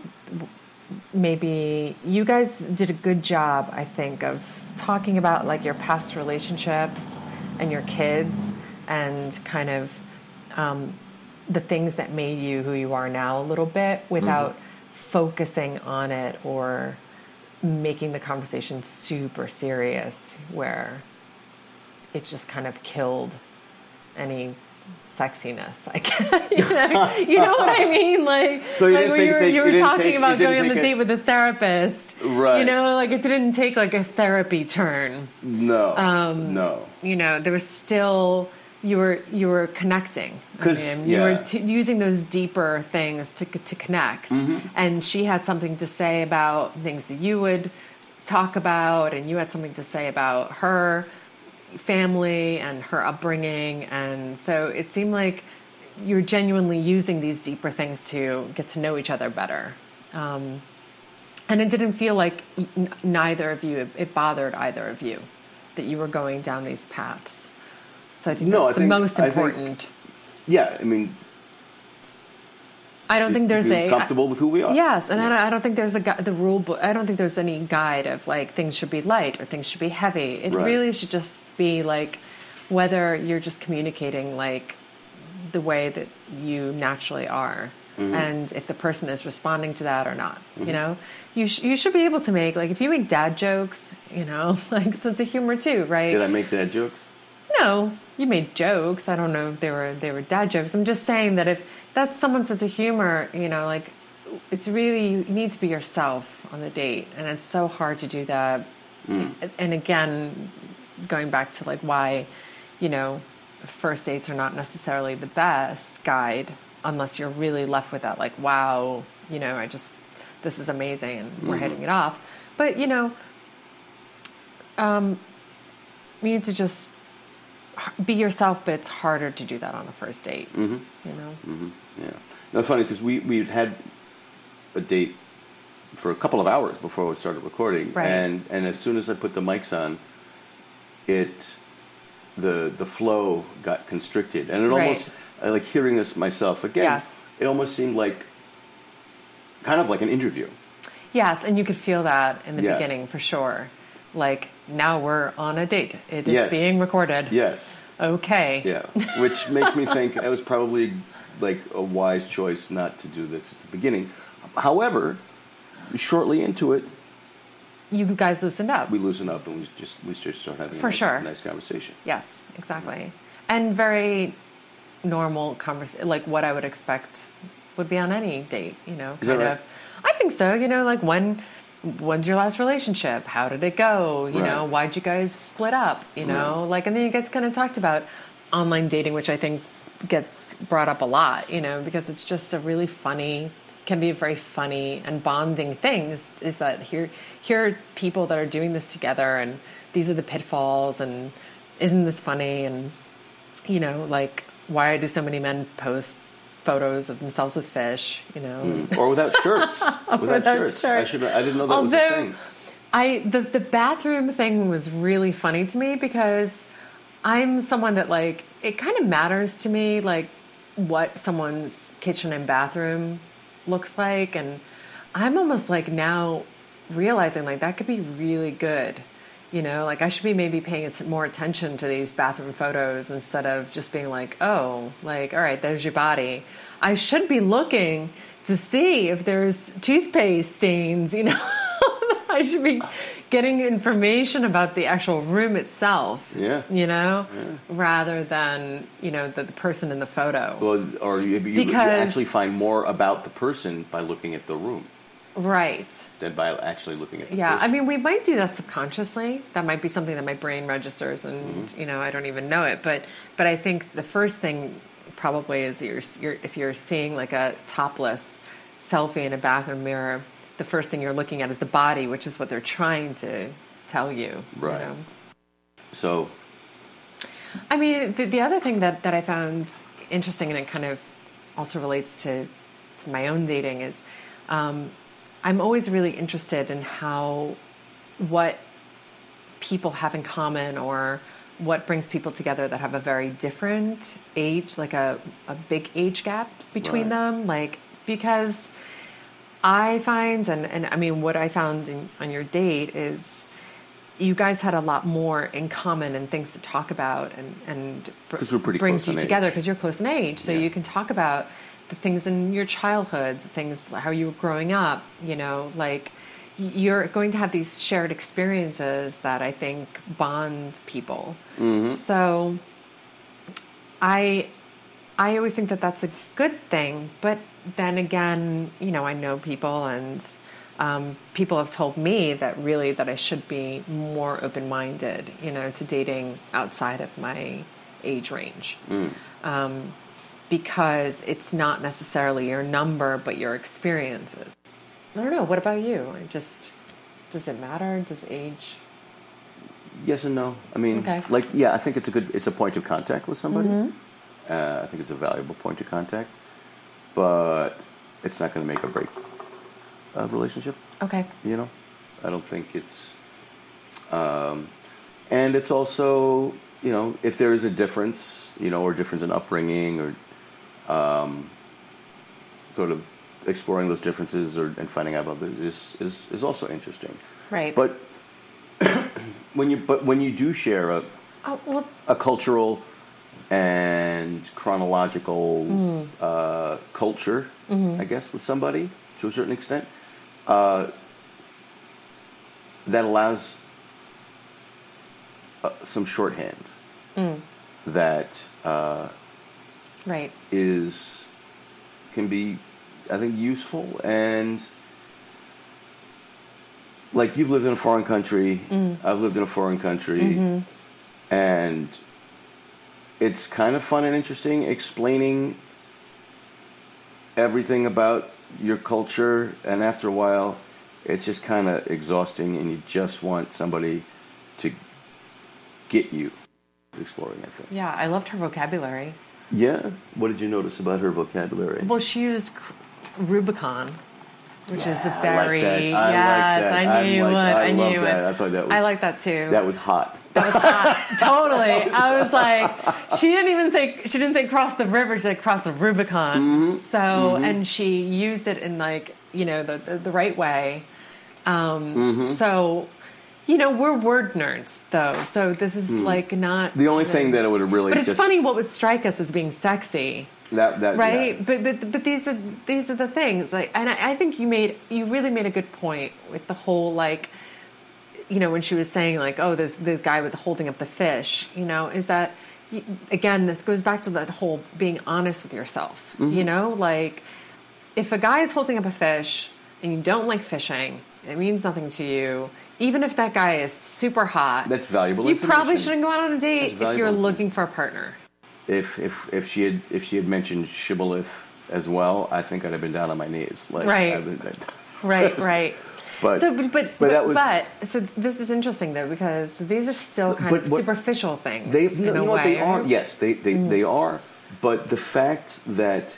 Maybe you guys did a good job, I think, of talking about like your past relationships and your kids and kind of um, the things that made you who you are now a little bit without mm-hmm. focusing on it or making the conversation super serious where it just kind of killed any sexiness. I guess, you know, you know what I mean? Like, so you like didn't when think you were, take, you were you talking take, about going on the a, date with a therapist, right? You know, like it didn't take like a therapy turn. No, um, no. You know, there was still you were you were connecting. Because I mean, you yeah. were t- using those deeper things to to connect. Mm-hmm. And she had something to say about things that you would talk about, and you had something to say about her family and her upbringing, and so it seemed like you're genuinely using these deeper things to get to know each other better. Um, and it didn't feel like n- neither of you, it, it bothered either of you that you were going down these paths. So I think no, that's I think, the most important. I think, yeah, I mean, I don't think there's a comfortable with who we are. Yes, and yeah. I, don't, I don't think there's a gu- the rule book. I don't think there's any guide of like things should be light or things should be heavy. It right. really should just be like whether you're just communicating like the way that you naturally are, mm-hmm. and if the person is responding to that or not. Mm-hmm. You know, you sh- you should be able to make like if you make dad jokes, you know, like sense of humor too, right? Did I make dad jokes? No, you made jokes. I don't know if they were they were dad jokes. I'm just saying that if that's someone's sense of humor, you know, like it's really, you need to be yourself on the date. And it's so hard to do that. Mm. And again, going back to like why, you know, first dates are not necessarily the best guide unless you're really left with that, like, wow, you know, I just, this is amazing and we're mm-hmm. hitting it off. But, you know, um, you need to just be yourself, but it's harder to do that on a first date, mm-hmm. you know? Mm-hmm. Yeah. No, funny because we we had a date for a couple of hours before we started recording, right. and and as soon as I put the mics on, it the the flow got constricted, and it right. almost I like hearing this myself again. Yes. It almost seemed like kind of like an interview. Yes, and you could feel that in the yeah. beginning for sure. Like now we're on a date; it is yes. being recorded. Yes. Okay. Yeah, which makes me think it was probably like a wise choice not to do this at the beginning. However, shortly into it, you guys loosened up. We loosened up and we just we just started having For a nice, sure. nice conversation. Yes, exactly. And very normal conversation, like what I would expect would be on any date, you know, Is kind that right? of. I think so, you know, like when, when's your last relationship? How did it go? You Right. know, why'd you guys split up? You know, Right. like, and then you guys kind of talked about online dating, which I think gets brought up a lot, you know, because it's just a really funny, can be a very funny and bonding thing is, is that here, here are people that are doing this together and these are the pitfalls and isn't this funny? And, you know, like, why do so many men post photos of themselves with fish, you know? Mm. Or without shirts. without, Without shirts. I shirts. should. I didn't know that Although, was a thing. I the the bathroom thing was really funny to me because I'm someone that, like, it kind of matters to me, like, what someone's kitchen and bathroom looks like, and I'm almost like now realizing like that could be really good. You know, like I should be maybe paying att- more attention to these bathroom photos instead of just being like, oh, like, all right, there's your body. I should be looking to see if there's toothpaste stains, you know. I should be getting information about the actual room itself, Yeah. you know, Yeah. rather than, you know, the, the person in the photo. Well, or you, you, you Because- actually find more about the person by looking at the room Right. than by actually looking at the Yeah, person. I mean, we might do that subconsciously. That might be something that my brain registers, and Mm-hmm. you know, I don't even know it. But, but I think the first thing probably is you're, you're if you're seeing like a topless selfie in a bathroom mirror, the first thing you're looking at is the body, which is what they're trying to tell you. Right. You know? So, I mean, the, the other thing that, that I found interesting, and it kind of also relates to, to my own dating, is um, I'm always really interested in how, what people have in common or what brings people together that have a very different age, like a, a big age gap between Right. them. Like, because I find, and, and I mean, what I found in, on your date is you guys had a lot more in common and things to talk about, and, and br- 'Cause we're pretty brings close you in age. together because you're close in age. So Yeah. you can talk about the things in your childhood, the things, how you were growing up, you know, like y- you're going to have these shared experiences that I think bond people. Mm-hmm. So I, I always think that that's a good thing, but then again, you know, I know people, and um, people have told me that really that I should be more open-minded, you know, to dating outside of my age range. Mm. Um, because it's not necessarily your number, but your experiences. I don't know. What about you? I just, does it matter? Does age? yes and no. I mean, Okay. like, yeah, I think it's a good, it's a point of contact with somebody. Mm-hmm. Uh, I think it's a valuable point of contact, but it's not going to make or break a relationship. Okay. You know, I don't think it's, um, and it's also, you know, if there is a difference, you know, or difference in upbringing, or um, sort of exploring those differences, or and finding out about this is is also interesting. Right. But when you but when you do share a oh, well, a cultural and chronological Mm. uh, culture, Mm-hmm. I guess, with somebody to a certain extent, uh, that allows uh, some shorthand Mm. that uh, right. is can be, I think, useful. And like, you've lived in a foreign country, Mm. I've lived in a foreign country, Mm-hmm. and it's kind of fun and interesting explaining everything about your culture, and after a while it's just kind of exhausting, and you just want somebody to get you exploring, I think. Yeah, I loved her vocabulary. Yeah? What did you notice about her vocabulary? Well, she used cr- Rubicon, which is a I like very that. I yes. like that. I I'm knew you like- would. I I, love knew that. it. I thought that was- I like that too. That was hot. Totally. I was like, she didn't even say she didn't say cross the river. She said cross the Rubicon. Mm-hmm. So, and she used it in, like, you know, the the, the right way. Um, Mm-hmm. So, you know, we're word nerds though. So this is like not Hmm. The only thing that it would have really But it's just funny what would strike us as being sexy. that that Right, yeah. but, but but these are these are the things. Like, and I, I think you made you really made a good point with the whole, like, you know, when she was saying like, oh, this the guy with holding up the fish, you know, is that, again, this goes back to that whole being honest with yourself, mm-hmm. you know, like if a guy is holding up a fish and you don't like fishing, it means nothing to you. Even if that guy is super hot, that's valuable. You probably shouldn't go out on a date if you're looking for a partner. If if if she had if she had mentioned shibboleth as well, I think I'd have been down on my knees. Like, right, I'd, right, right. But, so, but, but, but, that was, but so this is interesting though, because these are still kind of what, superficial things. They, in you know a what way. they are. Yes, they they, mm. they are. But the fact that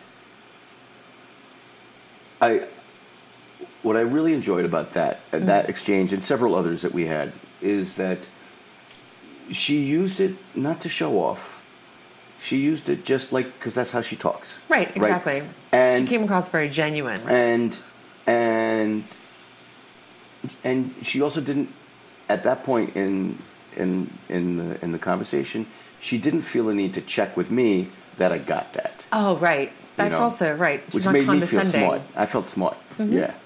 I. What I really enjoyed about that mm. that exchange and several others that we had is that she used it not to show off. She used it just like because that's how she talks. Right, exactly. Right? And she came across very genuine. And and and she also didn't at that point in in in the in the conversation, she didn't feel the need to check with me that I got that. Oh, right. That's you know, also right. She's which not made me feel condescending. smart. I felt smart. Mm-hmm. Yeah.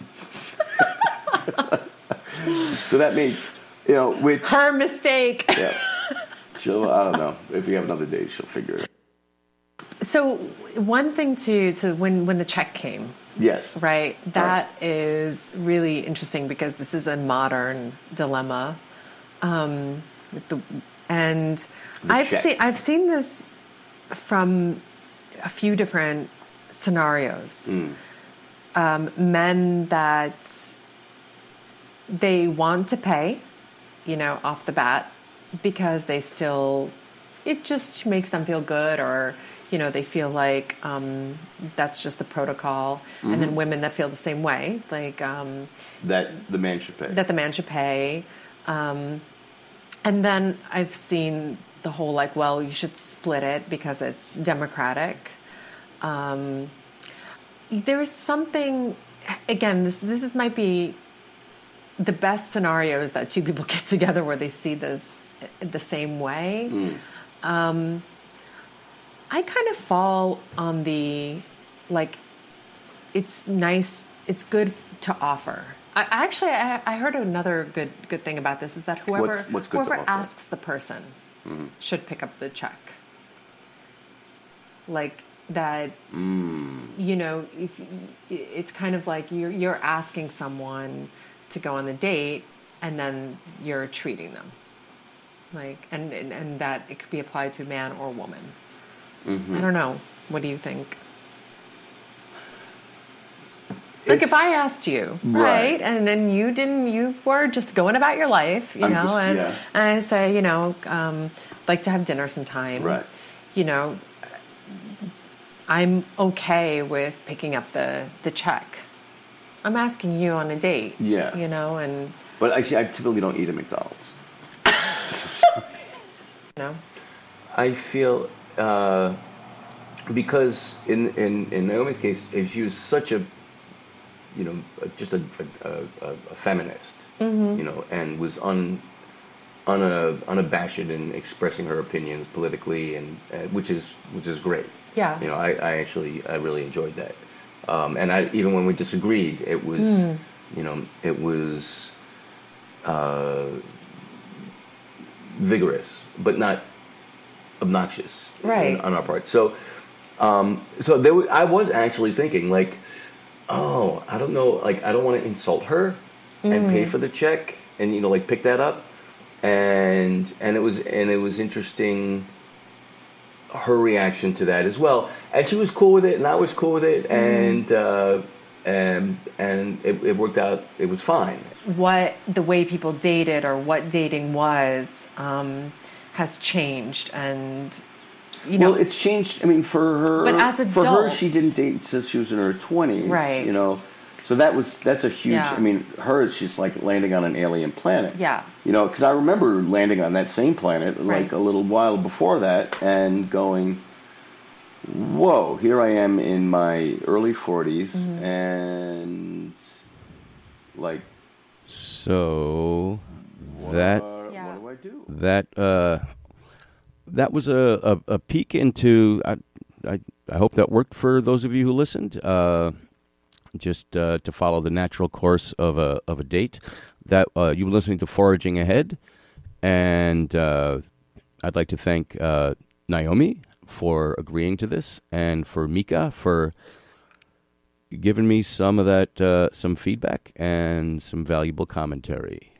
So that made, you know, which her mistake. Yeah. She'll. I don't know. If we have another day, she'll figure it. So one thing to to when when the check came. Yes. Right. That right. is really interesting because this is a modern dilemma, um, with the, and the I've check. seen I've seen this from a few different scenarios. Mm. Um, men that they want to pay, you know, off the bat because they still, it just makes them feel good, or, you know, they feel like um, that's just the protocol. Mm-hmm. And then women that feel the same way, like um, that the man should pay. That the man should pay. Um, and then I've seen the whole like, well, you should split it because it's democratic. Um, there's something, again, this this is, might be the best scenarios that two people get together where they see this the same way. Mm. Um, I kind of fall on the, like, it's nice, it's good to offer. I, actually, I, I heard another good good thing about this is that whoever what's, what's good whoever to offer? asks the person mm. should pick up the check. Like that, mm. you know, if it's kind of like you're you're asking someone to go on the date, and then you're treating them, like, and and, and that it could be applied to man or woman. Mm-hmm. I don't know. What do you think? Like if I asked you, right. right, and then you didn't, you were just going about your life, you I'm know, just, and, yeah. and I say, you know, um, like to have dinner sometime, right? You know, I'm okay with picking up the, the check. I'm asking you on a date, yeah, you know, and but actually, I typically don't eat at McDonald's. No, I feel uh, because in, in in Naomi's case, she was such a you know, just a, a, a, a feminist, mm-hmm. you know, and was un, un, uh, unabashed in expressing her opinions politically, and uh, which is which is great. Yeah, you know, I, I actually I really enjoyed that, um, and I even when we disagreed, it was mm. you know it was uh, vigorous, but not obnoxious, right, in, on our part. So, um, so there w- I was actually thinking like. Oh, I don't know. Like, I don't want to insult her mm. and pay for the check, and you know, like pick that up. And and it was and it was interesting. Her reaction to that as well, and she was cool with it, and I was cool with it, mm. and uh, and and it, it worked out. It was fine. What the way people dated or what dating was um, has changed, and. You know, well, it's changed. I mean, for her, but as adults, for her, she didn't date since she was in her twenties, right? You know, so that was that's a huge. Yeah. I mean, her, she's like landing on an alien planet. Yeah, you know, because I remember landing on that same planet like right. a little while before that, and going, "Whoa, here I am in my early forties, mm-hmm. and like, so that what, yeah. what do I do? That." uh That was a, a, a peek into, I, I I hope that worked for those of you who listened, uh, just uh, to follow the natural course of a of a date. that uh, you were listening to Foraging Ahead, and uh, I'd like to thank uh, Naomi for agreeing to this, and for Mika for giving me some of that, uh, some feedback and some valuable commentary.